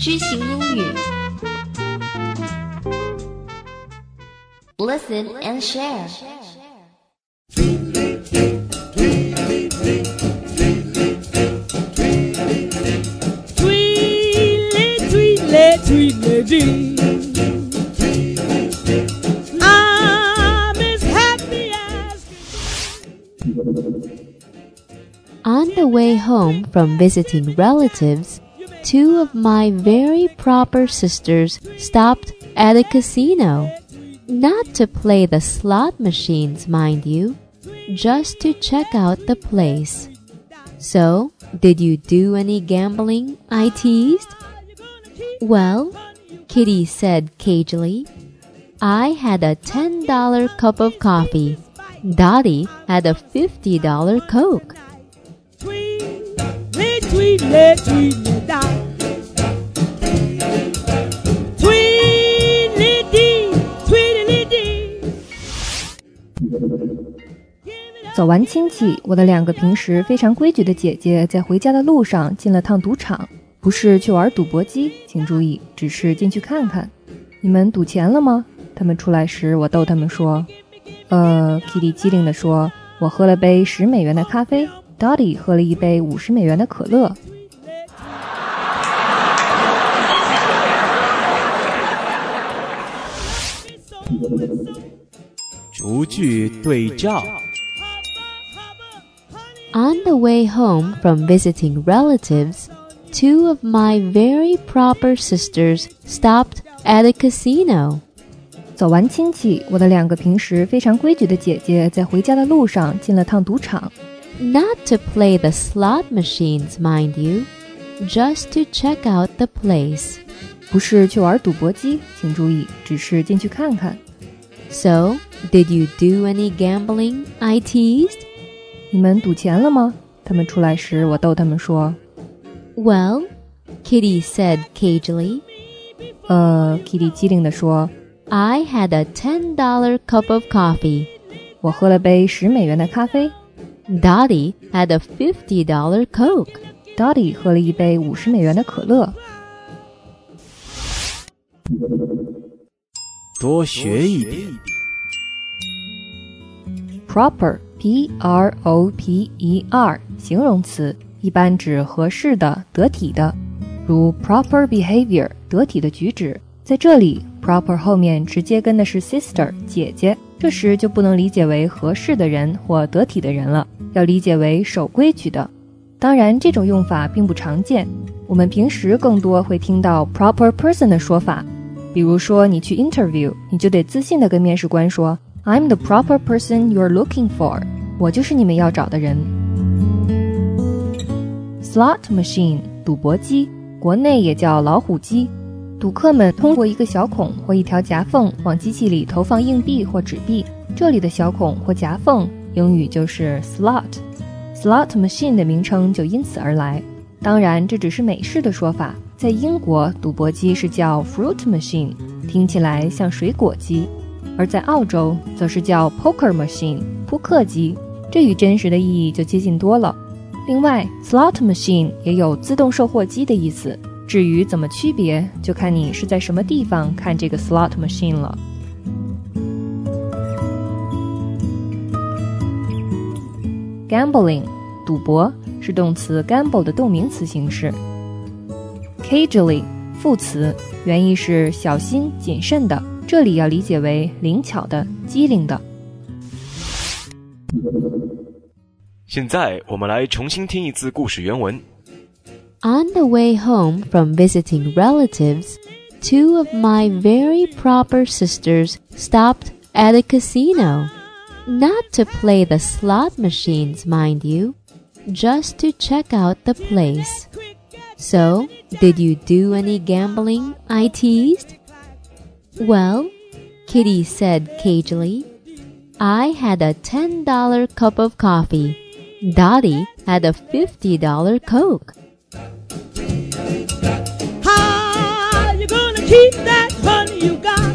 知行英语 Listen and share. Tweedly, tweedly, tweedly, dee. I'm as happy as On the way home from visiting relatives, two of my very proper sisters stopped at a casino. Not to play the slot machines, mind you, just to check out the place. So, did you do any gambling? I teased. Well, Kitty said cagily, I had a $10 cup of coffee. Dottie had a $50 Coke. Tweedly, tweedly, tweedly, da. Tweedly dee, tweedly dee. 走完亲戚，我的两个平时非常规矩的姐姐在回家的路上进了趟赌场，不是去玩赌博机，请注意，只是进去看看。你们赌钱了吗？他们出来时，我逗他们说，Kitty 机灵地说，我喝了杯10美元的咖啡。Dottie 喝了一杯50美元的可乐。 逐句对照。 On the way home from visiting relatives, two of my very proper sisters stopped at a casino. 走完亲戚，我的两个平时非常规矩的姐姐在回家的路上进了趟赌场。 Not to play the slot machines, mind you, just to check out the place. 不是去玩赌博机，请注意，只是进去看看。 So, did you do any gambling? I teased. 你们赌钱了吗？他们出来时，我逗他们说 Well, Kitty said cagily, Kitty 机灵地说， I had a $10 cup of coffee. 我喝了杯10美元的咖啡。 Dottie had a $50 Coke. Dottie 喝了一杯50美元的可乐。 多学一点。 Proper, P-R-O-P-E-R 形容词，一般指合适的、得体的，如 proper behavior 得体的举止。在这里 proper 后面直接跟的是 sister 姐姐，这时就不能理解为合适的人或得体的人了，要理解为守规矩的。当然这种用法并不常见，我们平时更多会听到 proper person 的说法。比如说你去 interview， 你就得自信地跟面试官说 I'm the proper person you're looking for， 我就是你们要找的人。 Slot machine 赌博机，国内也叫老虎机，赌客们通过一个小孔或一条夹缝往机器里投放硬币或纸币，这里的小孔或夹缝英语就是 slot。Slot machine 的名称就因此而来。当然这只是美式的说法，在英国赌博机是叫 fruit machine， 听起来像水果机，而在澳洲则是叫 poker machine 扑克机，这与真实的意义就接近多了。另外 slot machine 也有自动售货机的意思，至于怎么区别，就看你是在什么地方看这个 slot machine 了。Gambling 赌博是动词 gamble 的动名词形式。Cagily 副词，原意是小心谨慎的，这里要理解为灵巧的、机灵的。 现在我们来重新听一次故事原文。 On the way home from visiting relatives, two of my very proper sisters stopped at a casino. Not to play the slot machines, mind you, just to check out the place. So, did you do any gambling? I teased. Well, Kitty said cagily, I had a $10 cup of coffee. Dottie had a $50 Coke. How you gonna keep that money you got?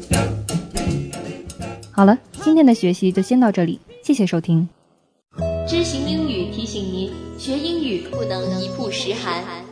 好了，今天的学习就先到这里，谢谢收听。 知行英语提醒您，学英语不能一曝十寒。